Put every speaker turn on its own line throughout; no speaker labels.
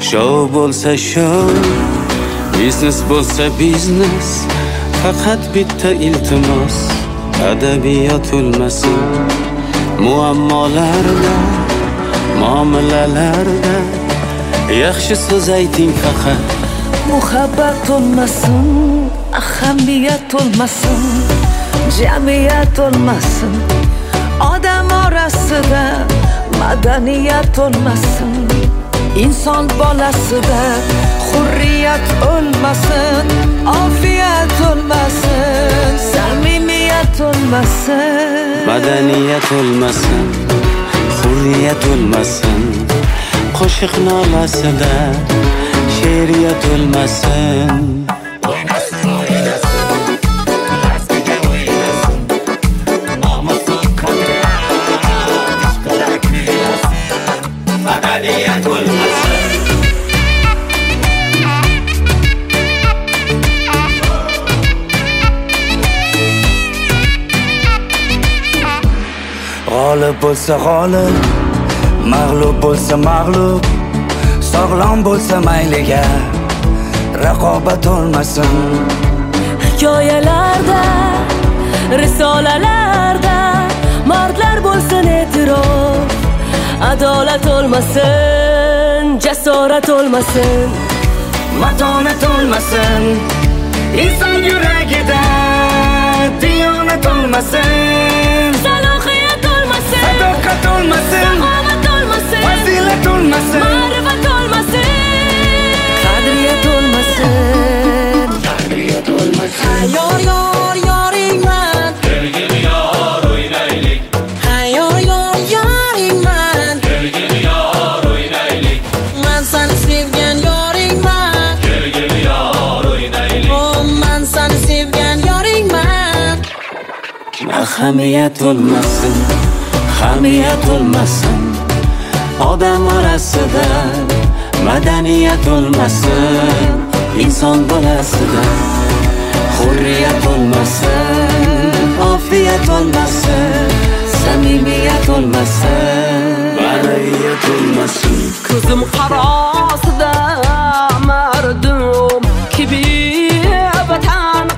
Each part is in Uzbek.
Show bo'lsa show, biznes bo'lsa biznes. Faqat bitta iltimos, adabiyot o'lmasin. Muammolarda, muomalalarda yaxshi so'z ayting faqat.
Muhabbat o'lmasin, ahamiyat o'lmasin, jamiyat o'lmasin. Odam orasida madaniyat o'lmasin. Inson bolasida hurriyat o'lmasin, ofiyat o'lmasin, samimiyat o'lmasin.
Madaniyat o'lmasin, hurriyat o'lmasin. Qo'shiq nolasida she'riyat o'lmasin. Madaniyat o'lmasin.
G'olib bo'lsa g'olib, mag'lub bo'lsa mag'lub, sog'lom bo'lsa mayliga raqobat o'lmasin.
Hikoyalarda, risolalarda mardlar bo'lsin e'tirof. Adolat o'lmasin, jasorat o'lmasin,
Matonat o'lmasin, inson yuragida diyonat o'lmasin.
salohiyat o'lmasin,
Sadoqat o'lmasin,
saxovat o'lmasin,
fazilat o'lmasin,
ma'rifat o'lmasin, qadriyat o'lmasin,
qadriyat o'lmasin.
yor yoringman,
Birga yor o'ynaylik.
yor yoringman,
Birga yor o'ynaylik.
men seni sevgan yoringman,
Birga yor o'ynaylik.
oh men seni sevgan yoringman.
Ahamiyat o'lmasin, hamiyat o'lmasin. Odam orasida madaniyat o'lmasin. Inson bolasida hurriyat o'lmasin, ofiyat o'lmasin, samimiyat o'lmasin, ma'naviyat o'lmasin.
Ko'zim qarosida mardum kibir vatan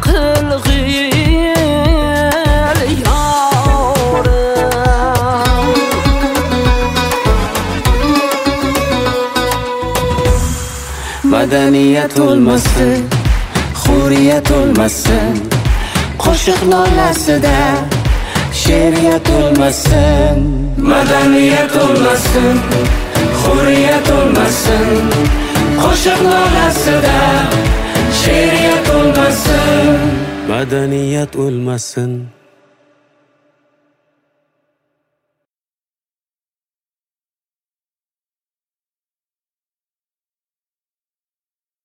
qilg'il yorim.
Madaniyat o'lmasin, hurriyat o'lmasin. Qo'shiq nolasida she'riyat o'lmasin. Madaniyat o'lmasin, hurriyat o'lmasin. Qo'shiq nolasida she'riyat o'lmasin. Madaniyat o'lmasin.